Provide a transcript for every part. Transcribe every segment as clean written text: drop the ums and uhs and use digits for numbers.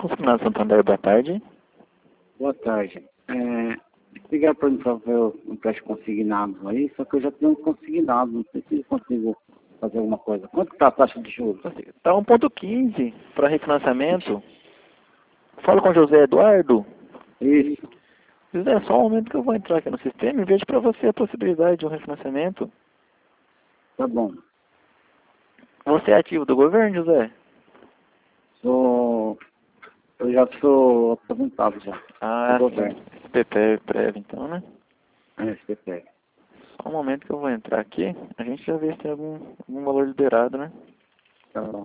Funcionário Santander, boa tarde. Boa tarde. Ligar para mim para ver o empréstimo consignado aí, só que eu já tenho um consignado, não sei se eu consigo fazer alguma coisa. Quanto está a taxa de juros? Está 1,15 para refinanciamento. Fala com o José Eduardo. Isso, José, só um momento que eu vou entrar aqui no sistema e vejo para você a possibilidade de um refinanciamento. tá bom. Você é ativo do governo, José? Eu já sou aposentado já, Ah, do sim. governo. SPP prévio, então, né? SPP. Só um momento que eu vou entrar aqui. A gente já vê se tem algum valor liberado, né? Tá bom.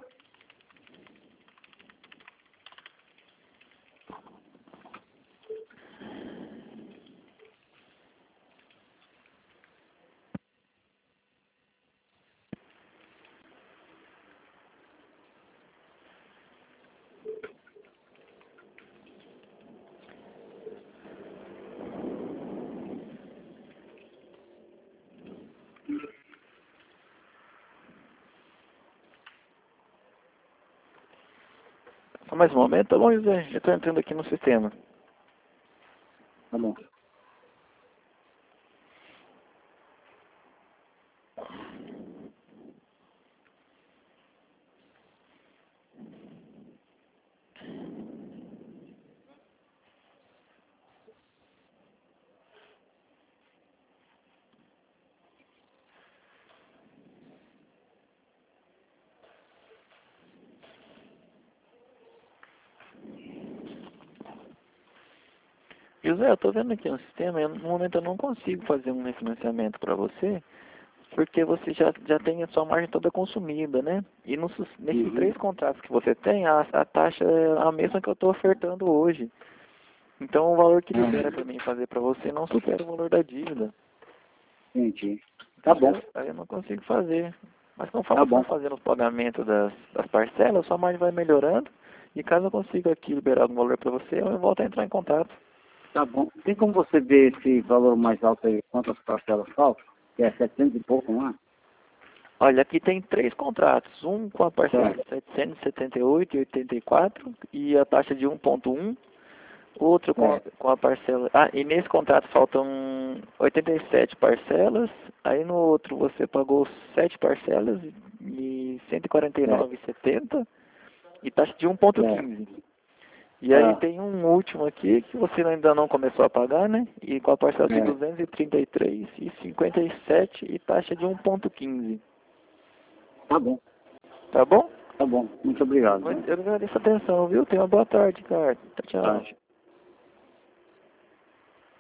Só mais um momento, tá bom, José? Já estou entrando aqui no sistema. Tá bom. José, eu estou vendo aqui no sistema, no momento eu não consigo fazer um refinanciamento para você, porque você já tem a sua margem toda consumida, né? E nesses três contratos que você tem, a taxa é a mesma que eu estou ofertando hoje. Então o valor que libera para mim fazer para você não supera o valor da dívida. Entendi. Tá bom. Aí eu não consigo fazer. Mas Tá conforme eu bom. for fazendo o pagamento das parcelas, sua margem vai melhorando. E caso eu consiga aqui liberar algum valor para você, eu volto a entrar em contato. Tá bom. Tem como você ver esse valor mais alto aí, quantas parcelas faltam? Que é 700 e pouco, não é? Olha, aqui tem três contratos. Um com a parcela de Certo. 778,84 e a taxa de 1,1. Outro com a parcela... Ah, e nesse contrato faltam 87 parcelas. Aí no outro você pagou 7 parcelas e 149,70 e taxa de 1,15. E aí Tá. tem um último aqui que você ainda não começou a pagar, né? E com a parcela de 233,57 e taxa de 1,15. Tá bom. Tá bom? Tá bom. Muito obrigado. Eu agradeço a atenção, viu? Tenha uma boa tarde, cara. Tchau, Tá. tchau.